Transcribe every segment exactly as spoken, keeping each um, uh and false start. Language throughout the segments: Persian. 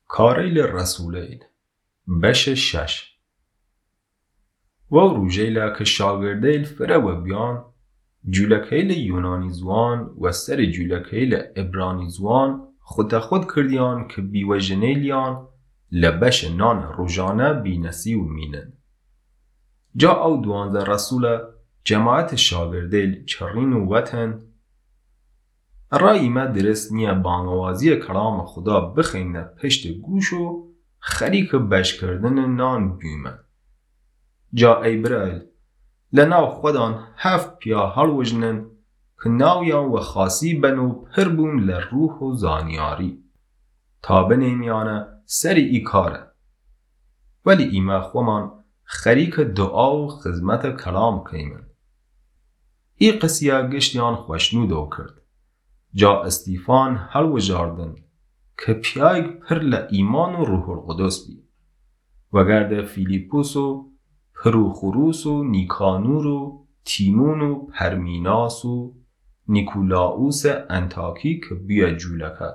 کاریل رسولیل بش شش و روژیلا که شاگردیل فره و بیان جولکیل یونانی زوان و سر جولکیل عبرانی زوان خود خود کردیان که بیوجنیلیان لبش نان روژانه بینسی و مینن. جا او دوانزه رسول جماعت شاگردیل چرین و وطن رای ما درست نیه بانوازی کلام خدا بخینه پشت گوش و خریک بش کردن نان بیومه. جا ای برایل لناو خودان هفت پیا هل وجنن که ناویان و خاصی بنو پر بون لروح و زانیاری تا بنیمیانه سری ای کاره. ولی ایما خومان خریک دعا و خدمت کلام کیمن. ای قصیه گشتیان خوشنودو کرد. جا استیفان هل وجاردن که پیایگ پر لایمان و روح القدس بی. وگرده فیلیپوس و پروخوروس و نیکانور و تیمون و پرمیناس و نیکولاوس انتاکی که بیا جولکه.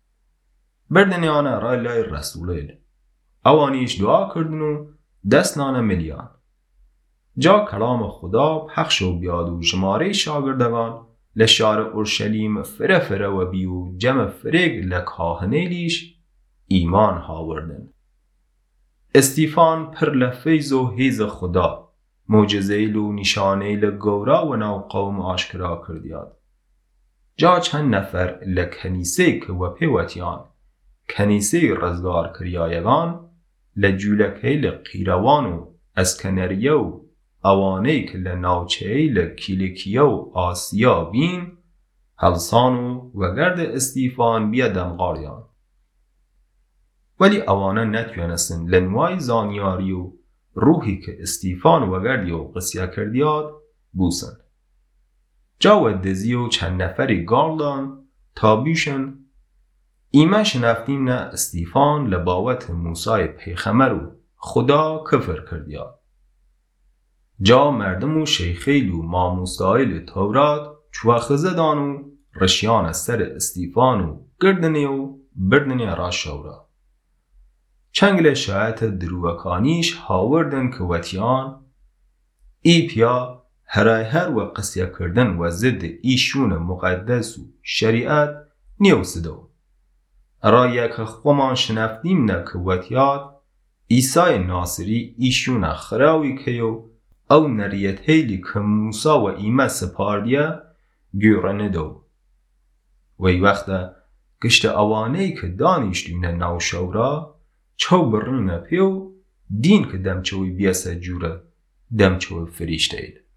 بردنی آنه رای لای رسولیل. اوانیش دعا کردن و دست نانه ملیان. جا کلام خدا پخش و بیاد و جماره شاگردگان لشار اورشلیم فره فره و بیو جمع فرگ لکاهنیلیش ایمان هاوردن. استیفان پر لفیز و هیز خدا معجزیل و نشانیل گورا و ناو قوم آشکرا کردیاد. جا چند نفر لکنیسه که و پیوتیان کنیسه رزگار کریایگان لجولکیل قیروان و اسکنریه و اوانه که لناوچهیل کلیکیه و آسیا بین هلسانو و گرد استیفان بیا دمغاریان. ولی اوانه نتوانستن لنوای زانیاری و روحی که استیفان و گردی و قصیه کردیاد بوسن. جا و دزی و چند نفری گالدان تا بیشن ایمه شنفتیم نه استیفان لباوت موسی پیغمبر و خدا کفر کردیاد. جا مردم و شیخیل و ماموسایل تورات چوخزه دانو رشیان سر استیفان و گردنی و بردنی را شورا. چنگل شایعت دروکانیش هاوردن که وطیان ای پیا هرای هر و قصیه کردن و ضد ایشون مقدس و شریعت نیوسدو. رای که خومان شنفتیم نه که وطیاد عیسی ناصری ایشون خراوی کهیو او نریت هیلی که موسا و ایمه سپاردیه گیرنه دو. وی وقتا گشت اوانهی که دانیشتونه ناو شورا چو برنه پیو دین که دمچوی بیاسه جوره دمچوی فریشته ایل.